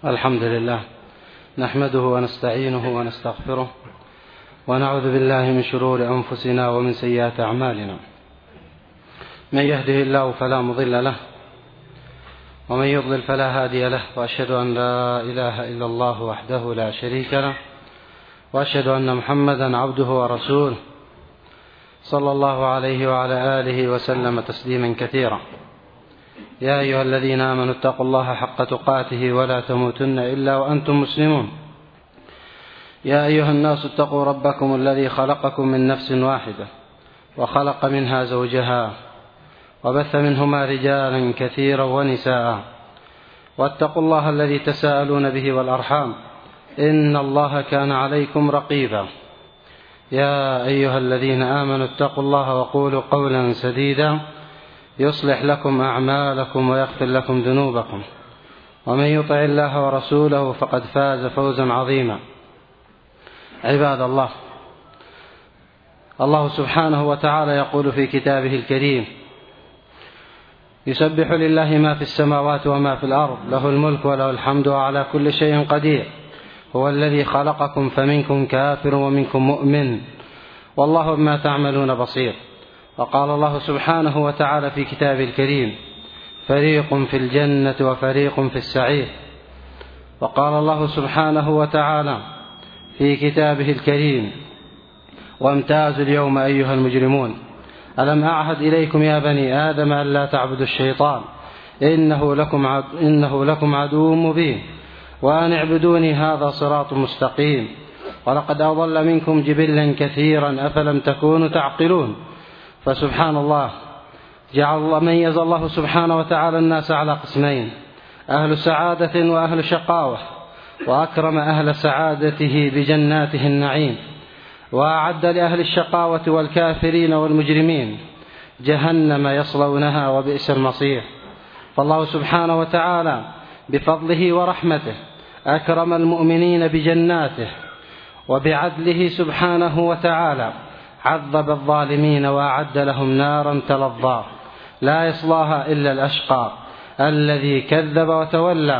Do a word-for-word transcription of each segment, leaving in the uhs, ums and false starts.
الحمد لله نحمده ونستعينه ونستغفره ونعوذ بالله من شرور أنفسنا ومن سيئات أعمالنا. من يهده الله فلا مضل له ومن يضلل فلا هادي له، وأشهد أن لا إله إلا الله وحده لا شريك له، وأشهد أن محمدا عبده ورسوله صلى الله عليه وعلى آله وسلم تسليما كثيرا. يا أيها الذين آمنوا اتقوا الله حق تقاته ولا تموتن إلا وأنتم مسلمون. يا أيها الناس اتقوا ربكم الذي خلقكم من نفس واحدة وخلق منها زوجها وبث منهما رجالا كثيرا ونساء، واتقوا الله الذي تساءلون به والأرحام إن الله كان عليكم رقيبا. يا أيها الذين آمنوا اتقوا الله وقولوا قولا سديدا يصلح لكم أعمالكم ويغفر لكم ذنوبكم، ومن يطع الله ورسوله فقد فاز فوزا عظيما. عباد الله، الله سبحانه وتعالى يقول في كتابه الكريم: يسبح لله ما في السماوات وما في الأرض، له الملك وله الحمد وعلى كل شيء قدير، هو الذي خلقكم فمنكم كافر ومنكم مؤمن والله بما تعملون بصير. وقال الله سبحانه وتعالى في كتابه الكريم: فريق في الجنة وفريق في السعير. وقال الله سبحانه وتعالى في كتابه الكريم: وامتازوا اليوم أيها المجرمون ألم أعهد إليكم يا بني آدم أن لا تعبدوا الشيطان إنه لكم عدو, إنه لكم عدو مبين وأن اعبدوني هذا صراط مستقيم ولقد أضل منكم جبلا كثيرا أفلم تكونوا تعقلون. فسبحان الله، جعل الله ميز الله سبحانه وتعالى الناس على قسمين: أهل سعادة وأهل شقاوة، وأكرم أهل سعادته بجناته النعيم، وأعد لأهل الشقاوة والكافرين والمجرمين جهنم يصلونها وبئس المصير. فالله سبحانه وتعالى بفضله ورحمته أكرم المؤمنين بجناته، وبعدله سبحانه وتعالى عذب الظالمين وأعد لهم نارا تلظى لا يصلاها إلا الأشقى الذي كذب وتولى.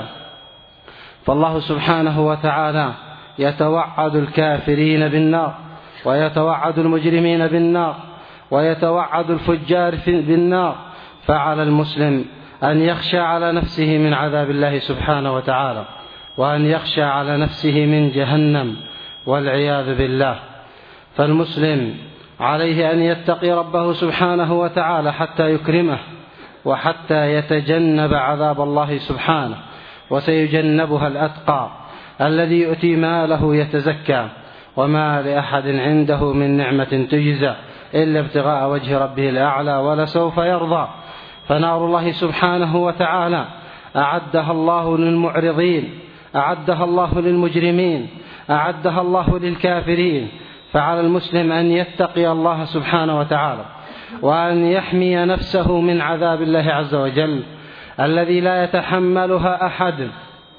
فالله سبحانه وتعالى يتوعد الكافرين بالنار، ويتوعد المجرمين بالنار، ويتوعد الفجار بالنار. فعلى المسلم أن يخشى على نفسه من عذاب الله سبحانه وتعالى، وأن يخشى على نفسه من جهنم والعياذ بالله. فالمسلم عليه أن يتقي ربه سبحانه وتعالى حتى يكرمه، وحتى يتجنب عذاب الله سبحانه، وسيجنبها الأتقى الذي يؤتي ماله يتزكى وما لأحد عنده من نعمة تجزى إلا ابتغاء وجه ربه الأعلى ولسوف يرضى. فنار الله سبحانه وتعالى أعدها الله للمعرضين، أعدها الله للمجرمين، أعدها الله للكافرين. فعلى المسلم أن يتقي الله سبحانه وتعالى، وأن يحمي نفسه من عذاب الله عز وجل الذي لا يتحملها أحد،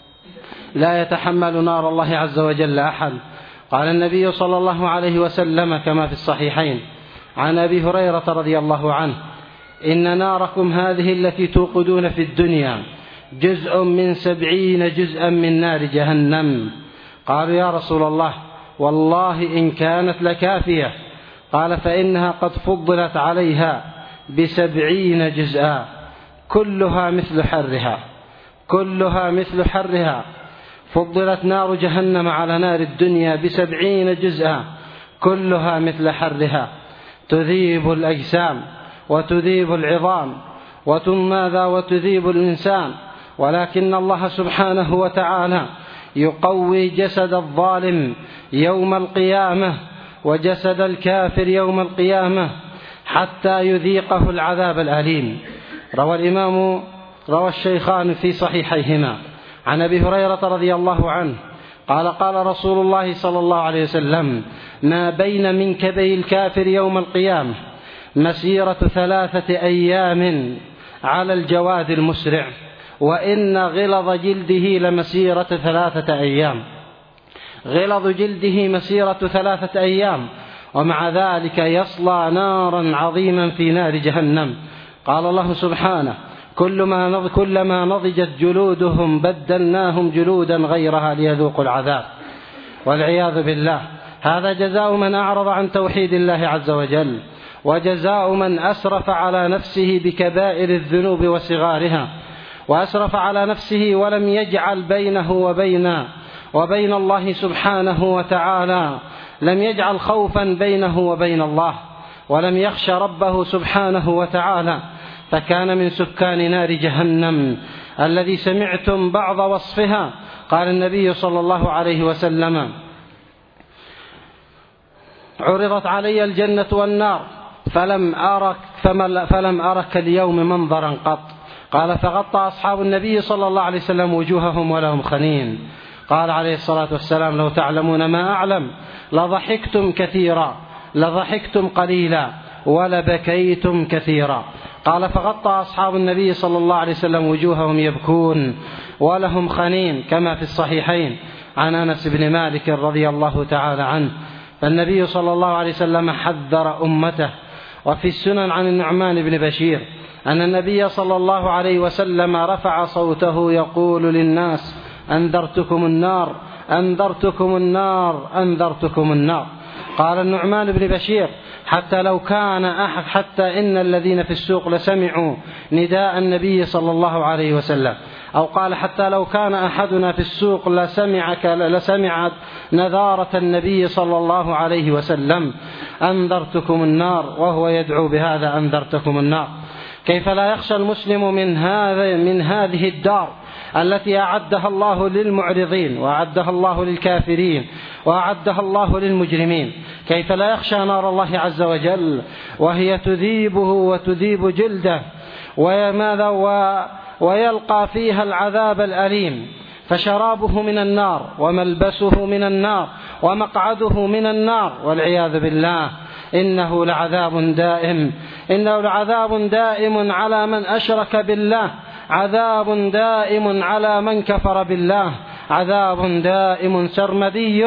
لا يتحمل نار الله عز وجل أحد. قال النبي صلى الله عليه وسلم كما في الصحيحين عن أبي هريرة رضي الله عنه: إن ناركم هذه التي توقدون في الدنيا جزء من سبعين جزءا من نار جهنم. قالوا: يا رسول الله والله إن كانت لكافية. قال: فإنها قد فضلت عليها بسبعين جزءا كلها مثل حرها، كلها مثل حرها. فضلت نار جهنم على نار الدنيا بسبعين جزءا كلها مثل حرها، تذيب الأجسام وتذيب العظام وتماذا وتذيب الإنسان. ولكن الله سبحانه وتعالى يقوي جسد الظالم يوم القيامة وجسد الكافر يوم القيامة حتى يذيقه العذاب الأليم. روى الإمام روى الشيخان في صحيحيهما عن أبي هريرة رضي الله عنه قال: قال رسول الله صلى الله عليه وسلم: ما بين منكبي الكافر يوم القيامة مسيرة ثلاثة أيام على الجواد المسرع، وإن غلظ جلده لمسيرة ثلاثة أيام. غلظ جلده مسيرة ثلاثة أيام، ومع ذلك يصلى نارا عظيما في نار جهنم. قال الله سبحانه: كلما كلما نضجت جلودهم بدلناهم جلودا غيرها ليذوقوا العذاب، والعياذ بالله. هذا جزاء من أعرض عن توحيد الله عز وجل، وجزاء من أسرف على نفسه بكبائر الذنوب وصغارها، وأسرف على نفسه ولم يجعل بينه وبين وبين الله سبحانه وتعالى، لم يجعل خوفا بينه وبين الله، ولم يخش ربه سبحانه وتعالى، فكان من سكان نار جهنم الذي سمعتم بعض وصفها. قال النبي صلى الله عليه وسلم: عرضت علي الجنة والنار فلم أرك فلم أرك اليوم منظرا قط. قال: فغطى أصحاب النبي صلى الله عليه وسلم وجوههم ولهم خنين. قال عليه الصلاة والسلام: لو تعلمون ما أعلم لضحكتم كثيرا لضحكتم قليلا ولبكيتم كثيرا. قال: فغطى أصحاب النبي صلى الله عليه وسلم وجوههم يبكون ولهم خنين، كما في الصحيحين عن أنس بن مالك رضي الله تعالى عنه. فالنبي صلى الله عليه وسلم حذر أمته. وفي السنن عن النعمان بن بشير أن النبي صلى الله عليه وسلم رفع صوته يقول للناس: أنذرتكم النار أنذرتكم النار أنذرتكم النار. قال النعمان بن بشير: حتى لو كان أحد حتى إن الذين في السوق لسمعوا نداء النبي صلى الله عليه وسلم، أو قال: حتى لو كان أحدنا في السوق لسمعك لسمعت نذارة النبي صلى الله عليه وسلم: أنذرتكم النار، وهو يدعو بهذا: أنذرتكم النار. كيف لا يخشى المسلم من هذا من هذه الدار التي أعدها الله للمعرضين، وأعدها الله للكافرين، وأعدها الله للمجرمين؟ كيف لا يخشى نار الله عز وجل وهي تذيبه وتذيب جلده، وماذا ويلقى فيها العذاب الأليم؟ فشرابه من النار، وملبسه من النار، ومقعده من النار، والعياذ بالله. إنه لعذاب دائم إنه لعذاب دائم على من أشرك بالله، عذاب دائم على من كفر بالله، عذاب دائم سرمدي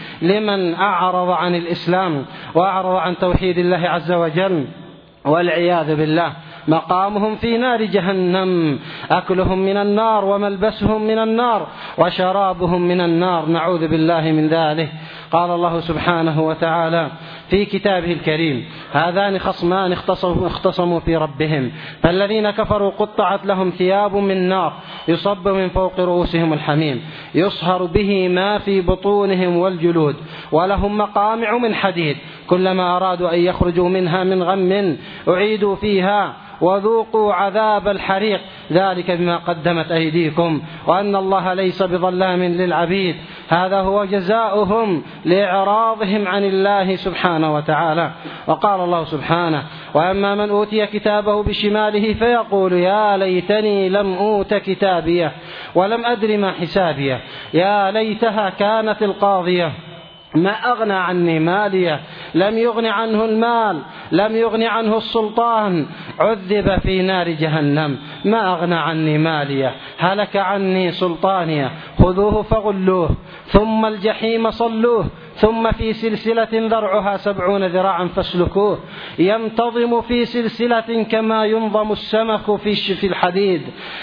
لمن أعرض عن الإسلام وأعرض عن توحيد الله عز وجل، والعياذ بالله. مقامهم في نار جهنم، أكلهم من النار، وملبسهم من النار، وشرابهم من النار، نعوذ بالله من ذلك. قال الله سبحانه وتعالى في كتابه الكريم: هذان خصمان اختصموا في ربهم فالذين كفروا قطعت لهم ثياب من نار يصب من فوق رؤوسهم الحميم يصهر به ما في بطونهم والجلود ولهم مقامع من حديد كلما أرادوا أن يخرجوا منها من غم أعيدوا فيها وذوقوا عذاب الحريق ذلك بما قدمت أيديكم وأن الله ليس بظلام للعبيد. هذا هو جزاؤهم لإعراضهم عن الله سبحانه وتعالى. وقال الله سبحانه: وأما من أوتي كتابه بشماله فيقول يا ليتني لم أوت كتابيه ولم أدر ما حسابيه يا ليتها كانت القاضية ما أغنى عني ماليه لم يغن عنه المال لم يغن عنه السلطان عذب في نار جهنم ما أغنى عني ماليه هلك عني سلطانيه خذوه فغلوه ثم الجحيم صلوه ثم في سلسلة ذرعها سبعون ذراعا فاسلكوه ينتظم في سلسلة كما ينظم السمك في الحديد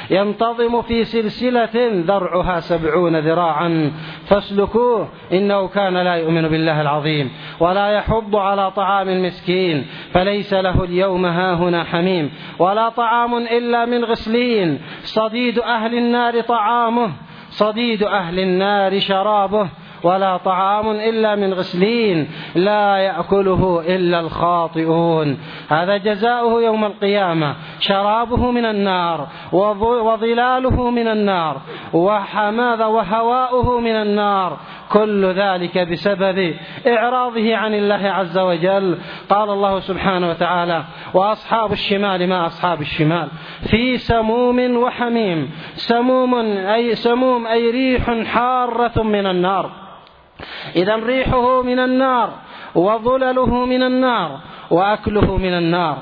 ينتظم في سلسلة ذرعها سبعون ذراعا فاسلكوه إنه كان لا يؤمن بالله العظيم ولا يحض على طعام المسكين فليس له اليوم هاهنا حميم ولا طعام إلا من غسلين صديد أهل النار طعامه صديد أهل النار شرابه ولا طعام إلا من غسلين لا يأكله إلا الخاطئون. هذا جزاؤه يوم القيامة شرابه من النار وظلاله من النار وحماذا وهواؤه من النار كل ذلك بسبب إعراضه عن الله عز وجل. قال الله سبحانه وتعالى: وأصحاب الشمال ما أصحاب الشمال في سموم وحميم سموم أي سموم أي ريح حارة من النار إذا ريحه من النار وظلله من النار وأكله من النار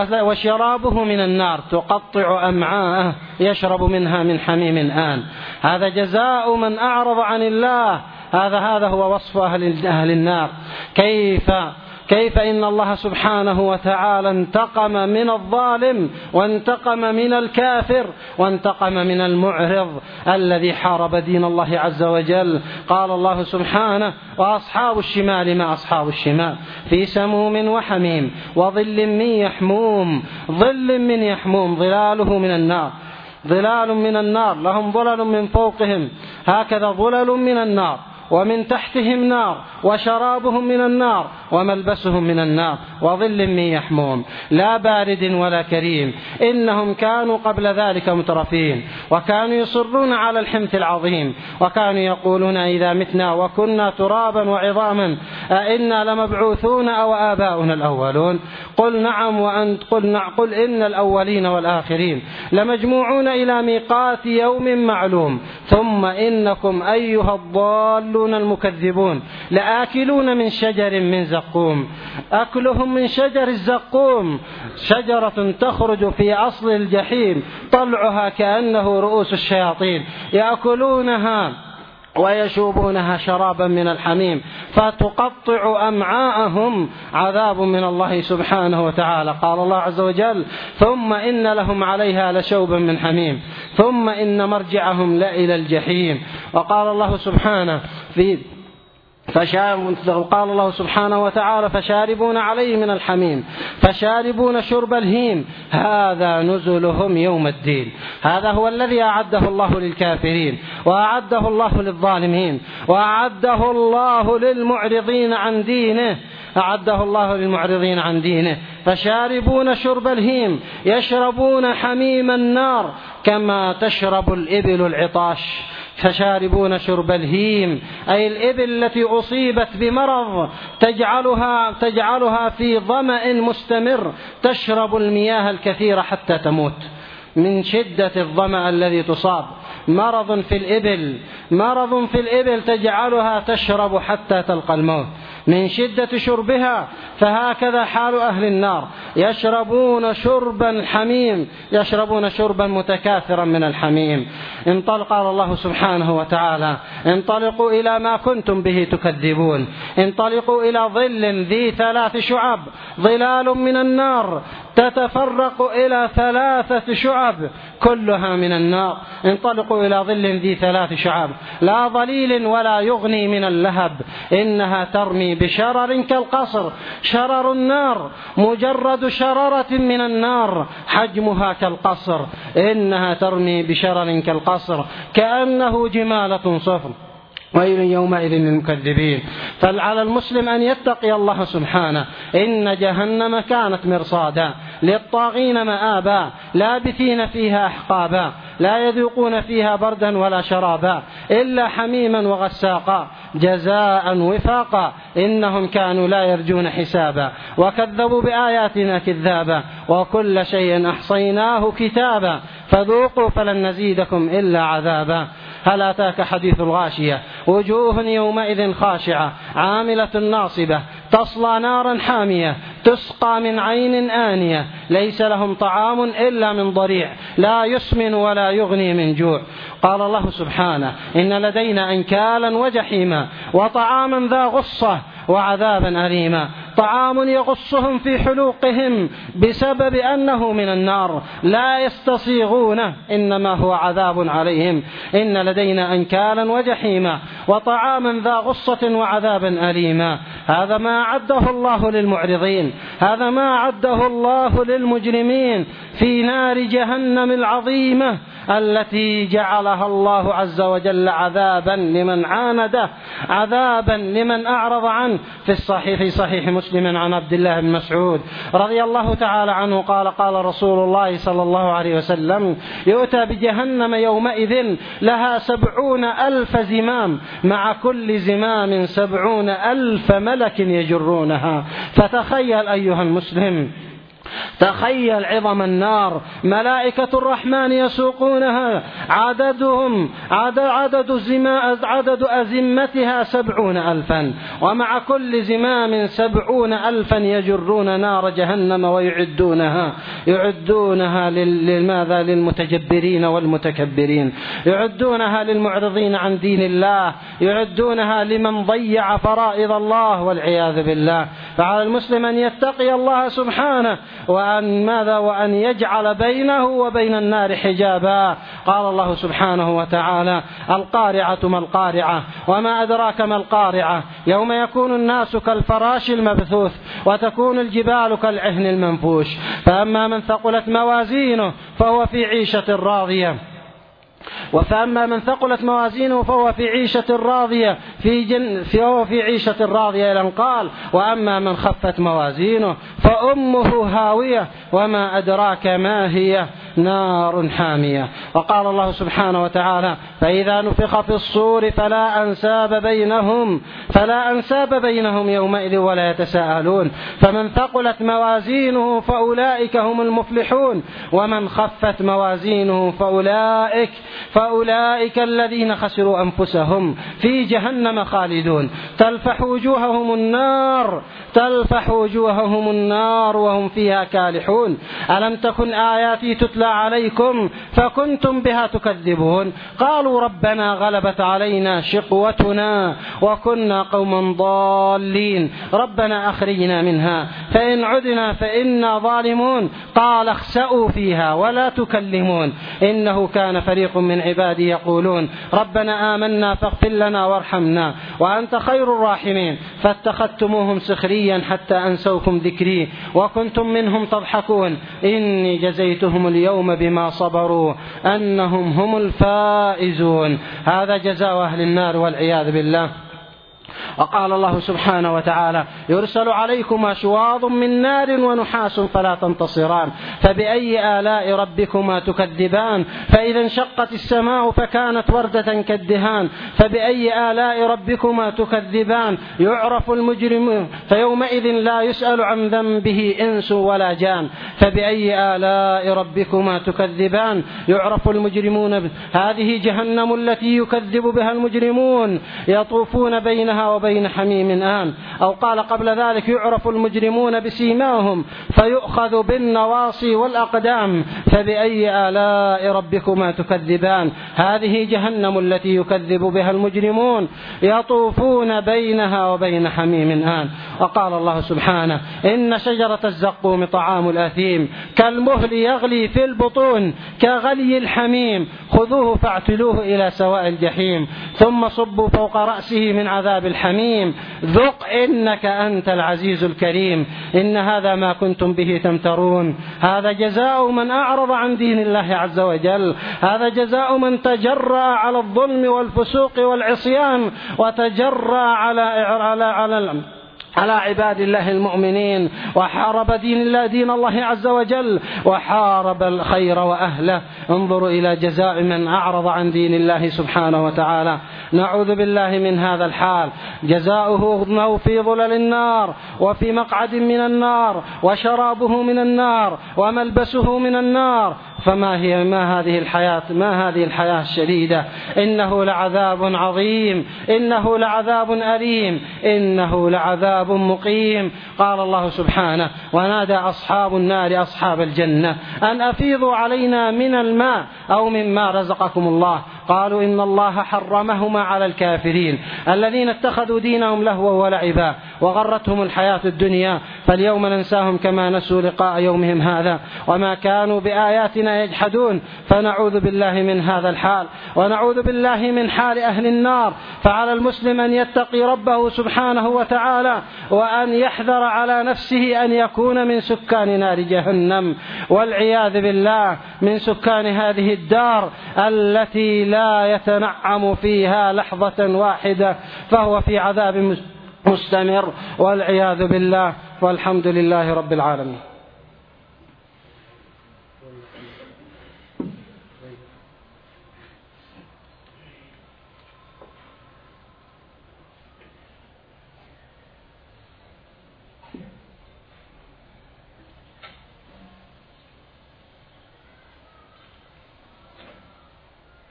وشرابه من النار تقطع أمعاءه يشرب منها من حميم آن. هذا جزاء من أعرض عن الله. هذا هذا هو وصف أهل, أهل النار. كيف كيف إن الله سبحانه وتعالى انتقم من الظالم وانتقم من الكافر وانتقم من المعرض الذي حارب دين الله عز وجل. قال الله سبحانه: وأصحاب الشمال ما أصحاب الشمال في سموم وحميم وظل من يحموم ظل من يحموم ظلاله من النار ظلال من النار لهم ظلل من فوقهم هكذا ظلل من النار ومن تحتهم نار وشرابهم من النار وملبسهم من النار وظل من يحموم لا بارد ولا كريم إنهم كانوا قبل ذلك مترفين وكانوا يصرون على الحنث العظيم وكانوا يقولون: إذا متنا وكنا ترابا وعظاما أئنا لمبعوثون أو آباؤنا الأولون؟ قل نعم وأنت قل, نعم قل إن الأولين والآخرين لمجموعون إلى ميقات يوم معلوم ثم إنكم أيها الضالون المكذبون لآكلون من شجر من زقوم أكلهم من شجر الزقوم شجرة تخرج في أصل الجحيم طلعها كأنه رؤوس الشياطين يأكلونها ويشوبونها شرابا من الحميم فتقطع أمعاءهم عذاب من الله سبحانه وتعالى. قال الله عز وجل: ثم إن لهم عليها لشوبا من حميم ثم إن مرجعهم لإلى الجحيم. وقال الله سبحانه في قال الله سبحانه وتعالى: فشاربون عليه من الحميم فشاربون شرب الهيم هذا نزلهم يوم الدين. هذا هو الذي أعده الله للكافرين وأعده الله للظالمين وأعده الله للمعرضين عن دينه أعده الله للمعرضين عن دينه فشاربون شرب الهيم يشربون حميم النار كما تشرب الإبل العطاش. فشاربون شرب الهيم أي الإبل التي أصيبت بمرض تجعلها, تجعلها في ظمأ مستمر تشرب المياه الكثيرة حتى تموت من شدة الظمأ الذي تصاب. مرض في الإبل مرض في الإبل تجعلها تشرب حتى تلقى الموت من شدة شربها. فهكذا حال أهل النار يشربون شربا حميم يشربون شربا متكاثرا من الحميم. انطلق قال الله سبحانه وتعالى: انطلقوا إلى ما كنتم به تكذبون انطلقوا إلى ظل ذي ثلاث شعب ظلال من النار تتفرق إلى ثلاثة شعب كلها من النار. انطلقوا إلى ظل ذي ثلاث شعب لا ظليل ولا يغني من اللهب إنها ترمي بشرر كالقصر. شرر النار مجرد شررة من النار حجمها كالقصر إنها ترمي بشرر كالقصر كأنه جمالة صفر ويل يومئذ للمكذبين. فعلى المسلم أن يتقي الله سبحانه إن جهنم كانت مرصادا للطاغين مآبا لابثين فيها أحقابا لا يذوقون فيها بردا ولا شرابا إلا حميما وغساقا جزاء وفاقا إنهم كانوا لا يرجون حسابا وكذبوا بآياتنا كذابا وكل شيء أحصيناه كتابا فذوقوا فلن نزيدكم إلا عذابا. هل أتاك حديث الغاشية وجوه يومئذ خاشعة عاملة ناصبة تصلى نارا حامية تسقى من عين آنية ليس لهم طعام إلا من ضريع لا يسمن ولا يغني من جوع. قال الله سبحانه: إن لدينا أنكالا وجحيما وطعاما ذا غصة وعذابا أليما. طعام يغصهم في حلوقهم بسبب أنه من النار لا يستصيغونه إنما هو عذاب عليهم. إن لدينا أنكالا وجحيما وطعاما ذا غصة وعذابا أليما. هذا ما أعده الله للمعرضين هذا ما أعده الله للمجرمين في نار جهنم العظيمة التي جعلها الله عز وجل عذابا لمن عانده عذابا لمن أعرض عنه. في الصحيح في صحيح مسلم عن عبد الله بن مسعود رضي الله تعالى عنه قال: قال رسول الله صلى الله عليه وسلم: يؤتى بجهنم يومئذ لها سبعون ألف زمام مع كل زمام سبعون ألف ملك يجرونها. فتخيل أيها المسلم تخيل عظم النار، ملائكة الرحمن يسوقونها، عددهم عدد, عدد, زما عدد أزمتها سبعون ألفا، ومع كل زمام سبعون ألفا يجرون نار جهنم ويعدونها يعدونها لماذا؟ للمتجبرين والمتكبرين، يعدونها للمعرضين عن دين الله، يعدونها لمن ضيع فرائض الله والعياذ بالله. فعلى المسلم أن يتقي الله سبحانه وأن ماذا وأن يجعل بينه وبين النار حجابا. قال الله سبحانه وتعالى: القارعة ما القارعة وما أدراك ما القارعة يوم يكون الناس كالفراش المبثوث وتكون الجبال كالعهن المنفوش. فأما من ثقلت موازينه فهو في عيشة راضية وفأما من ثقلت موازينه فهو في عيشة راضية في جن فهو في عيشة راضية إلى قال: وأما من خفت موازينه فأمه هاوية وما أدراك ما هي نار حامية. وقال الله سبحانه وتعالى: فإذا نفخ في الصور فلا أنساب بينهم فلا أنساب بينهم يومئذ ولا يتساءلون. فمن ثقلت موازينه فأولئك هم المفلحون ومن خفت موازينه فأولئك فأولئك الذين خسروا أنفسهم في جهنم خالدون تلفح وجوههم النار تلفح وجوههم النار وهم فيها كالحون. ألم تكن آياتي تتلى عليكم فكنتم بها تكذبون؟ قالوا ربنا غلبت علينا شقوتنا وكنا قوما ضالين ربنا أخرجنا منها فإن عدنا فإنا ظالمون قال اخسأوا فيها ولا تكلمون إنه كان فريق من عبادي يقولون ربنا آمنا فاغفر لنا وارحمنا وأنت خير الراحمين فاتخذتموهم سخريا حتى أنسوكم ذكري وكنتم منهم تضحكون إني جزيتهم اليوم بما صبروا أنهم هم الفائزون. هذا جزاء أهل النار والعياذ بالله. وقال الله سبحانه وتعالى: يرسل عليكما شواظ من نار ونحاس فلا تنتصران فبأي آلاء ربكما تكذبان فإذا انشقت السماء فكانت وردة كالدهان فبأي آلاء ربكما تكذبان يعرف المجرمون فيومئذ لا يسأل عن ذنبه إنس ولا جان فبأي آلاء ربكما تكذبان يعرف المجرمون. هذه جهنم التي يكذب بها المجرمون يطوفون بينها وبين حميم آن. أو قال قبل ذلك: يعرف المجرمون بسيماهم فيؤخذ بالنواصي والأقدام فبأي آلاء ربكما تكذبان. هذه جهنم التي يكذب بها المجرمون يطوفون بينها وبين حميم آن. وقال الله سبحانه: إن شجرة الزقوم طعام الأثيم كالمهل يغلي في البطون كغلي الحميم خذوه فاعتلوه إلى سواء الجحيم ثم صبوا فوق رأسه من عذاب الحميم ذق إنك أنت العزيز الكريم إن هذا ما كنتم به تمترون. هذا جزاء من أعرض عن دين الله عز وجل. هذا جزاء من تجرأ على الظلم والفسوق والعصيان وتجرأ على على على على عباد الله المؤمنين وحارب دين الله دين الله عز وجل وحارب الخير وأهله. انظروا إلى جزاء من أعرض عن دين الله سبحانه وتعالى. نعوذ بالله من هذا الحال. جزاؤه أنه في ظلل النار وفي مقعد من النار وشرابه من النار وملبسه من النار. فما هي ما هذه الحياة ما هذه الحياة الشديدة؟ إنه لعذاب عظيم إنه لعذاب أليم إنه لعذاب مقيم. قال الله سبحانه: ونادى أصحاب النار أصحاب الجنة أن أفيضوا علينا من الماء أو مما رزقكم الله قالوا إن الله حرمهما على الكافرين الذين اتخذوا دينهم لهوا ولعبا وغرتهم الحياة الدنيا فاليوم ننساهم كما نسوا لقاء يومهم هذا وما كانوا بآياتنا يجحدون. فنعوذ بالله من هذا الحال ونعوذ بالله من حال أهل النار. فعلى المسلم أن يتقي ربه سبحانه وتعالى وأن يحذر على نفسه أن يكون من سكان نار جهنم والعياذ بالله، من سكان هذه الدار التي لا يتنعم فيها لحظة واحدة فهو في عذاب مستمر والعياذ بالله. والحمد لله رب العالمين.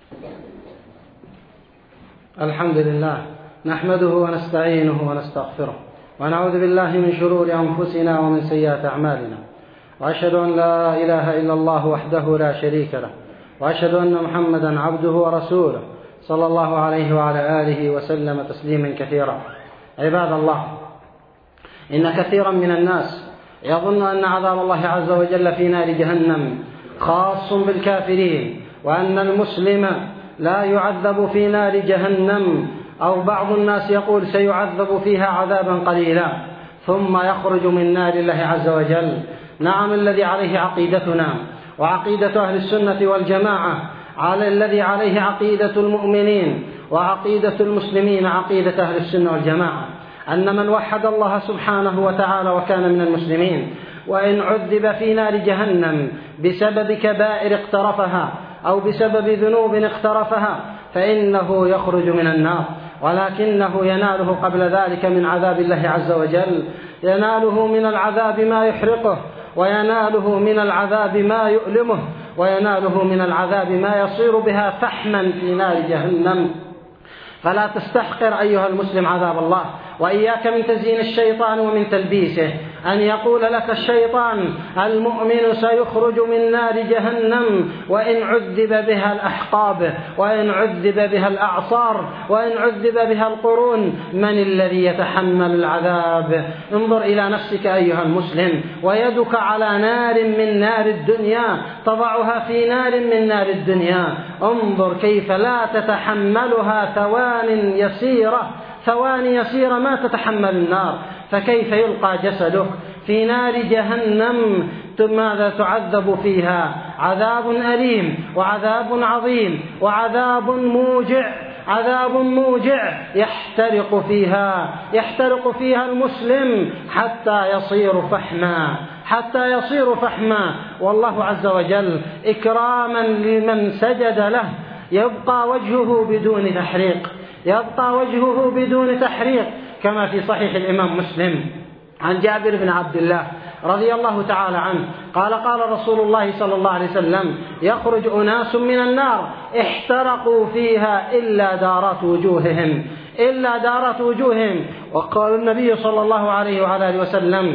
الحمد لله نحمده ونستعينه ونستغفره ونعوذ بالله من شرور أنفسنا ومن سيئات أعمالنا، وأشهد أن لا إله إلا الله وحده لا شريك له، وأشهد أن محمدا عبده ورسوله صلى الله عليه وعلى آله وسلم تسليما كثيرا. عباد الله، إن كثيرا من الناس يظن أن عذاب الله عز وجل في نار جهنم خاص بالكافرين، وأن المسلم لا يعذب في نار جهنم، أو بعض الناس يقول سيعذب فيها عذابا قليلا ثم يخرج من نار الله عز وجل. نعم، الذي عليه عقيدتنا وعقيدة أهل السنة والجماعة، على الذي عليه عقيدة المؤمنين وعقيدة المسلمين عقيدة أهل السنة والجماعة، أن من وحد الله سبحانه وتعالى وكان من المسلمين وإن عذب في نار جهنم بسبب كبائر اقترفها أو بسبب ذنوب اقترفها فإنه يخرج من النار، ولكنه يناله قبل ذلك من عذاب الله عز وجل، يناله من العذاب ما يحرقه، ويناله من العذاب ما يؤلمه، ويناله من العذاب ما يصير بها فحما في نار جهنم. فلا تستحقر أيها المسلم عذاب الله، وإياك من تزيين الشيطان ومن تلبيسه، أن يقول لك الشيطان المؤمن سيخرج من نار جهنم وإن عذب بها الأحقاب، وإن عذب بها الأعصار، وإن عذب بها القرون، من الذي يتحمل العذاب؟ انظر إلى نفسك أيها المسلم، ويدك على نار من نار الدنيا تضعها في نار من نار الدنيا، انظر كيف لا تتحملها ثوان يسيرة ثواني يسيرة ما تتحمل النار، فكيف يلقى جسدك في نار جهنم؟ ماذا تعذب فيها؟ عذاب أليم وعذاب عظيم وعذاب موجع، عذاب موجع يحترق فيها يحترق فيها المسلم حتى يصير فحما حتى يصير فحما والله عز وجل إكراما لمن سجد له يبقى وجهه بدون تحريق يبقى وجهه بدون تحريق كما في صحيح الإمام مسلم عن جابر بن عبد الله رضي الله تعالى عنه قال قال رسول الله صلى الله عليه وسلم: يخرج أناس من النار احترقوا فيها إلا دارات وجوههم إلا دارات وجوههم وقال النبي صلى الله عليه وعلى آله وسلم: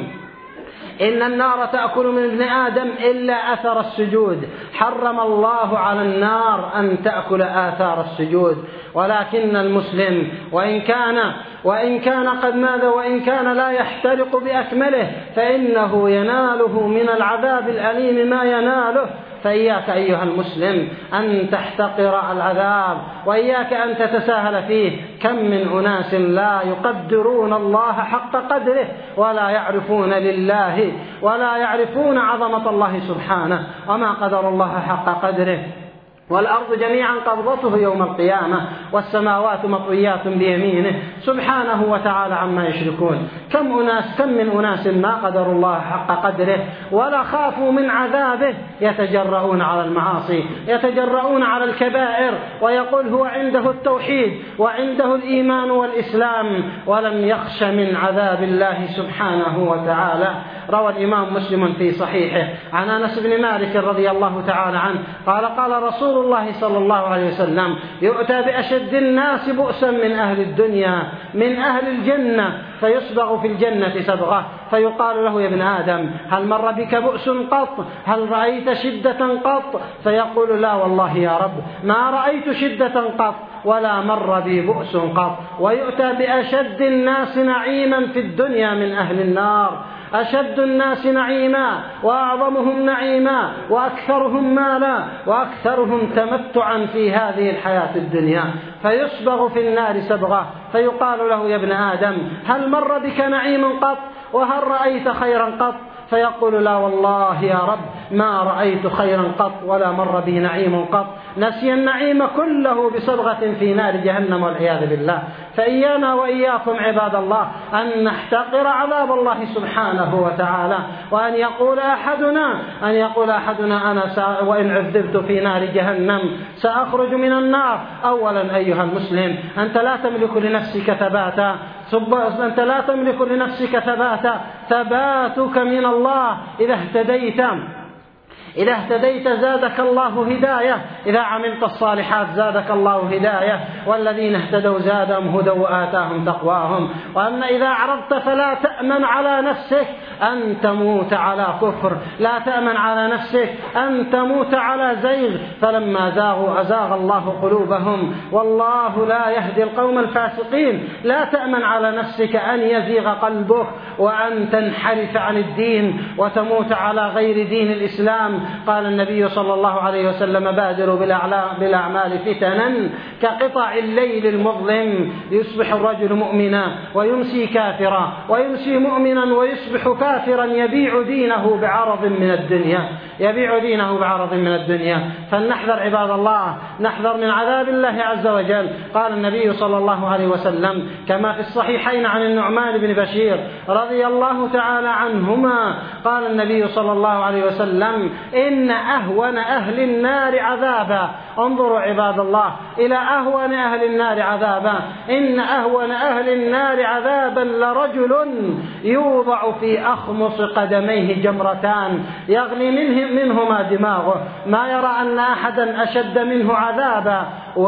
إن النار تأكل من ابن آدم إلا أثر السجود، حرم الله على النار أن تأكل آثار السجود. ولكن المسلم وإن كان وإن كان قد ماذا وإن كان لا يحترق بأكمله فإنه يناله من العذاب الأليم ما يناله. فإياك أيها المسلم أن تحتقر العذاب، وإياك أن تتساهل فيه. كم من أناس لا يقدرون الله حق قدره ولا يعرفون لله ولا يعرفون عظمة الله سبحانه وما قدر الله حق قدره. والأرض جميعا قبضته يوم القيامة والسماوات مطويات بيمينه سبحانه وتعالى عما يشركون. كم أناس كم من أناس ما قدروا الله حق قدره ولا خافوا من عذابه، يتجرؤون على المعاصي، يتجرؤون على الكبائر، ويقول هو عنده التوحيد وعنده الإيمان والإسلام ولم يخش من عذاب الله سبحانه وتعالى. روى الإمام مسلم في صحيحه عن أنس بن مالك رضي الله تعالى عنه قال قال رسول الله صلى الله عليه وسلم: يؤتى بأشد الناس بؤسا من أهل الدنيا من أهل الجنة فيصبغ في الجنة صبغة فيقال له: يا ابن آدم هل مر بك بؤس قط؟ هل رأيت شدة قط؟ فيقول: لا والله يا رب ما رأيت شدة قط ولا مر بي بؤس قط. ويؤتى بأشد الناس نعيما في الدنيا من أهل النار، أشد الناس نعيما وأعظمهم نعيما وأكثرهم مالا وأكثرهم تمتعا في هذه الحياة الدنيا، فيصبغ في النار صبغة فيقال له: يا ابن آدم هل مر بك نعيم قط وهل رأيت خيرا قط؟ فيقول: لا والله يا رب ما رأيت خيرا قط ولا مر به نعيم قط. نسي النعيم كله بصبغة في نار جهنم والعياذ بالله. فإيانا وإياكم عباد الله أن نحتقر عذاب الله سبحانه وتعالى، وأن يقول أحدنا أن يقول أحدنا أنا سا وإن عذبت في نار جهنم سأخرج من النار. أولا أيها المسلم أنت لا تملك لنفسك ثباتا أنت لا تملك لنفسك ثباتا ثباتك من الله إذا اهتديت إذا اهتديت زادك الله هداية، إذا عملت الصالحات زادك الله هداية، والذين اهتدوا زادهم هدى وآتاهم تقواهم. وأما إذا أعرضت فلا تأمن على نفسك أن تموت على كفر، لا تأمن على نفسك أن تموت على زيغ، فلما زاغوا أزاغ الله قلوبهم والله لا يهدي القوم الفاسقين. لا تأمن على نفسك أن يزيغ قلبك وأن تنحرف عن الدين وتموت على غير دين الإسلام. قال النبي صلى الله عليه وسلم: بادروا بالأعمال فتنا كقطع الليل المظلم، يصبح الرجل مؤمنا ويمسي كافرا، ويمسي مؤمنا ويصبح كافرا، يبيع دينه بعرض من الدنيا، يبيع دينه بعرض من الدنيا. فلنحذر عباد الله، نحذر من عذاب الله عز وجل. قال النبي صلى الله عليه وسلم كما في الصحيحين عن النعمان بن بشير رضي الله تعالى عنهما، قال النبي صلى الله عليه وسلم: إن أهون أهل النار عذابا. انظروا عباد الله إلى أهون أهل النار عذابا. إن أهون أهل النار عذابا لرجل يوضع في أخمص قدميه جمرتان يغلي منه منهما دماغه، ما يرى أن أحدا أشد منه عذابا،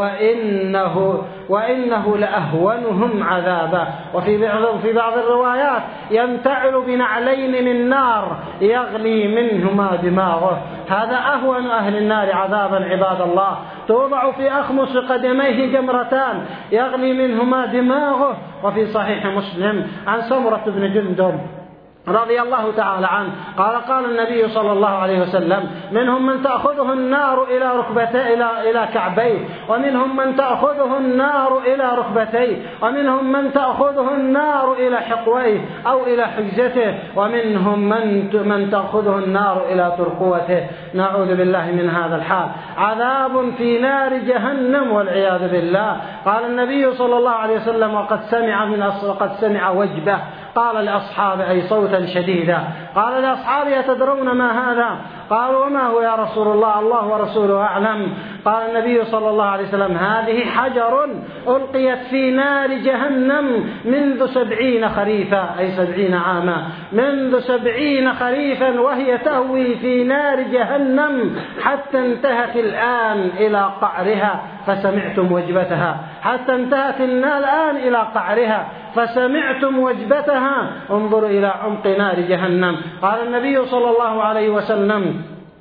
وإنه, وإنه لأهونهم عذابا. وفي بعض, في بعض الروايات: يمتعل بنعلين من نار يغلي منهما دماغه. هذا أهون أهل النار عذابا عباد الله، توضع في أخمص قدميه جمرتان يغلي منهما دماغه. وفي صحيح مسلم عن سمرة بن جندب رضي الله تعالى عنه قال: قال النبي صلى الله عليه وسلم: منهم من تأخذه النار إلى ركبتيه إلى إلى كعبيه، ومنهم من تأخذه النار إلى ركبتيه، ومنهم من تأخذه النار إلى حقويه أو إلى حجته، ومنهم من من تأخذه النار إلى ترقوته. نعوذ بالله من هذا الحال. عذاب في نار جهنم والعياذ بالله. قال النبي صلى الله عليه وسلم: وقد سمع من وقد سمع وجبه. قال لأصحابه: أي صوتا شديدا. قال لأصحابه: أتدرون ما هذا؟ قالوا: وما هو يا رسول الله؟ الله ورسوله أعلم. قال النبي صلى الله عليه وسلم: هذه حجر ألقيت في نار جهنم منذ سبعين خريفا، أي سبعين عاما، منذ سبعين خريفا، وهي تهوي في نار جهنم حتى انتهت الآن إلى قعرها فسمعتم وجبتها. حتى انتهت الآن إلى قعرها فسمعتم وجبتها. انظروا إلى عمق نار جهنم. قال النبي صلى الله عليه وسلم: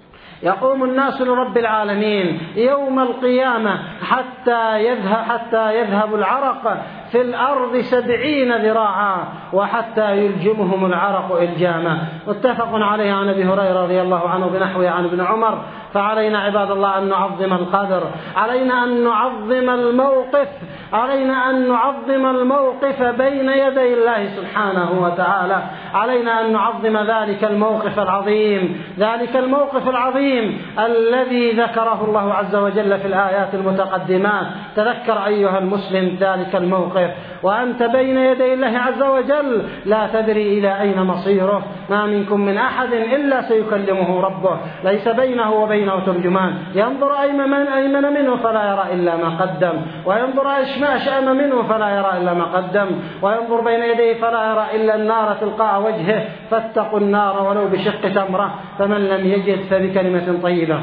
يقوم الناس لرب العالمين يوم القيامة حتى يذهب, حتى يذهب العرق في الأرض سبعين ذراعا وحتى يلجمهم العرق إلجاما. متفق عليه عن أبي هريرة رضي الله عنه بنحوه عن ابن عمر. فعلينا عباد الله أن نعظم القدر، علينا أن نعظم الموقف، علينا أن نعظم الموقف بين يدي الله سبحانه وتعالى، علينا أن نعظم ذلك الموقف العظيم، ذلك الموقف العظيم الذي ذكره الله عز وجل في الآيات المتقدمات. تذكر أيها المسلم ذلك الموقف وأنت بين يدي الله عز وجل، لا تدري إلى أين مصيره. ما منكم من أحد إلا سيكلمه ربه، ليس بينه وبينه ترجمان. ينظر أيمن منه فلا يرى إلا ما قدم، وينظر أشأم منه فلا يرى إلا ما قدم، وينظر بين يديه فلا يرى إلا النار تلقاء وجهه. فاتقوا النار ولو بشق تمرة، فمن لم يجد فبكلمة طيبة.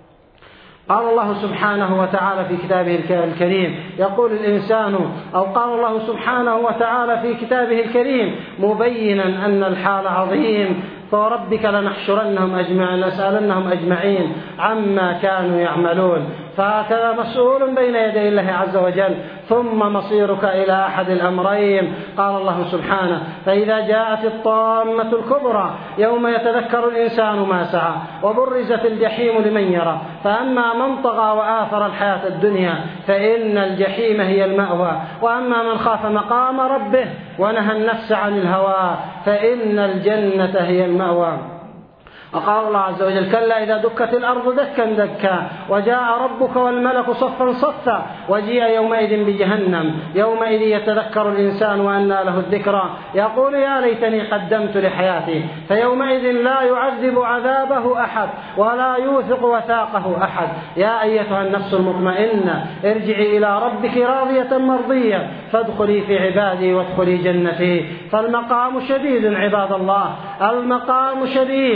قال الله سبحانه وتعالى في كتابه الكريم: يقول الإنسان، أو قال الله سبحانه وتعالى في كتابه الكريم مبينا أن الحال عظيم: فوربك لنحشرنهم أجمعين لنسألنهم أجمعين عما كانوا يعملون. فهكذا مسؤول بين يدي الله عز وجل. ثم مصيرك إلى أحد الأمرين. قال الله سبحانه: فإذا جاءت الطامة الكبرى يوم يتذكر الإنسان ما سعى وبرزت الجحيم لمن يرى، فأما من طغى وآثر الحياة الدنيا فإن الجحيم هي المأوى، وأما من خاف مقام ربه ونهى النفس عن الهوى فإن الجنة هي المأوى. وقال الله عز وجل: كلا إذا دكت الأرض دكا دكا وجاء ربك والملك صفا صفا وجيء يومئذ بجهنم يومئذ يتذكر الإنسان وأنى له الذكرى يقول يا ليتني قدمت لحياتي فيومئذ لا يعذب عذابه أحد ولا يوثق وثاقه أحد. يا أيتها النفس المطمئنة ارجعي إلى ربك راضية مرضية فادخلي في عبادي وادخلي جنتي. فالمقام شديد عباد الله، المقام شديد. لا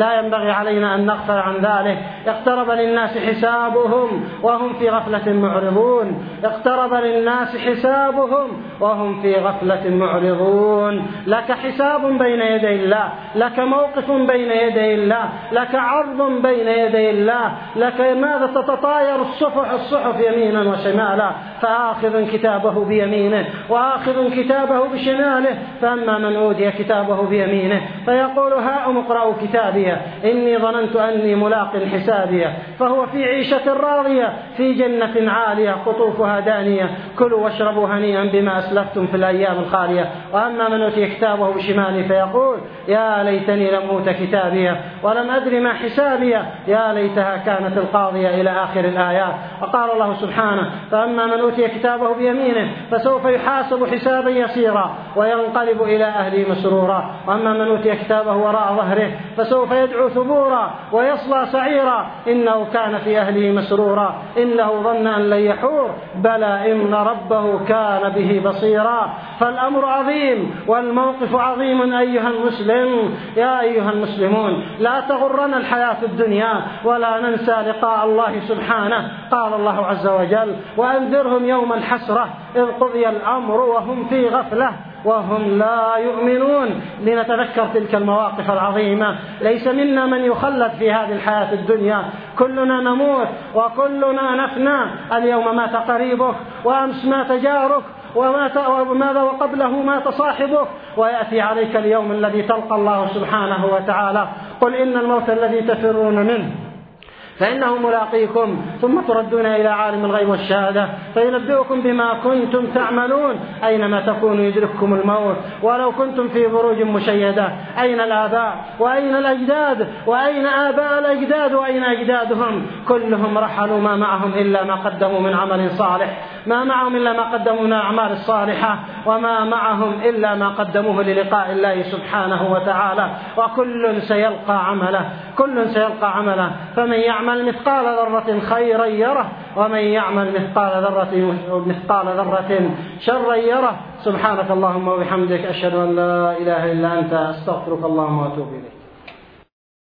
لا ينبغي علينا أن نغفل عن ذلك. اقترب للناس حسابهم وهم في غفلة معرضون، اقترب للناس حسابهم وهم في غفلة معرضون. لك حساب بين يدي الله، لك موقف بين يدي الله، لك عرض بين يدي الله، لك ماذا تتطاير الصحف الصحف يمينا وشمالا، فآخذ كتابه بيمينه وآخذ كتابه بشماله. فأما من أوتي كتابه بيمينه فيقول هاؤم اقرأوا كتابي إني ظننت أني ملاق حسابي، فهو في عيشة راضية في جنة عالية قطوفها دانية، كلوا واشربوا هنيئا بما أسلفتم في الأيام الخالية. وأما من أوتي كتابه بشماله فيقول يا ليتني لم أوت كتابي ولم أدر ما حسابي، يا ليتها كانت القاضية، إلى آخر الآيات. وقال الله سبحانه فأما من أوتي كتابه بيمينه فسوف يحاسب حسابا يسيرا وينقلب إلى أهله مسرورا، وأما من أوتي كتابه وراء ظهره فسوف يدعو ثبورا ويصلى سعيرا إنه كان في أهله مسرورا إنه ظن أن لن يحور بلى إن ربه كان به بصيرا. فالأمر عظيم والموقف عظيم أيها المسلم. يا أيها المسلمون لا تغرنا الحياة الدنيا ولا ننسى لقاء الله سبحانه. قال الله عز وجل وأنذرهم يوم الحسرة إذ قضي الأمر وهم في غفلة وهم لا يؤمنون. لنتذكر تلك المواقف العظيمة. ليس منا من يخلد في هذه الحياة الدنيا، كلنا نموت وكلنا نفنى. اليوم مات قريبك وأمس مات جارك وماذا وقبله مات صاحبك، ويأتي عليك اليوم الذي تلقى الله سبحانه وتعالى. قل إن الموت الذي تفرون منه فإنه ملاقيكم ثم تردون إلى عالم الغيب والشهادة فينبئكم بما كنتم تعملون. أينما تكونوا يدرككم الموت ولو كنتم في بروج مشيدة. أين الآباء وأين الأجداد وأين آباء الأجداد وأين أجدادهم؟ كلهم رحلوا، ما معهم إلا ما قدموا من عمل صالح، ما معهم إلا ما قدموا من الأعمال الصالحة، وما معهم إلا ما قدموه للقاء الله سبحانه وتعالى. وكل سيلقى عمله، كل سيلقى عمله. فمن يعمل مثقال ذرة خيرا يره ومن يعمل مثقال ذرة مثقال ذرة شرا يره. سبحانك اللهم وبحمدك أشهد أن لا إله إلا أنت أستغفرك اللهم وأتوب إليك.